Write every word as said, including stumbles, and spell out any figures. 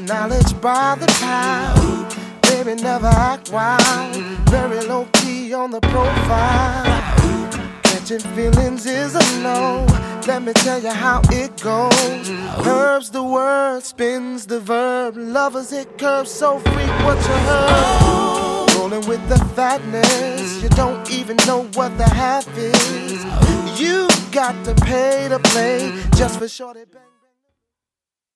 knowledge by the pound. Baby, never act wild. Very low key on the profile. Catching feelings is a no. Let me tell you how it goes. Curves the word, spins the verb. Lovers it curves so freak what you heard. Rolling with the fatness. You don't even know what the half is. You got to pay to play just for shorty bang.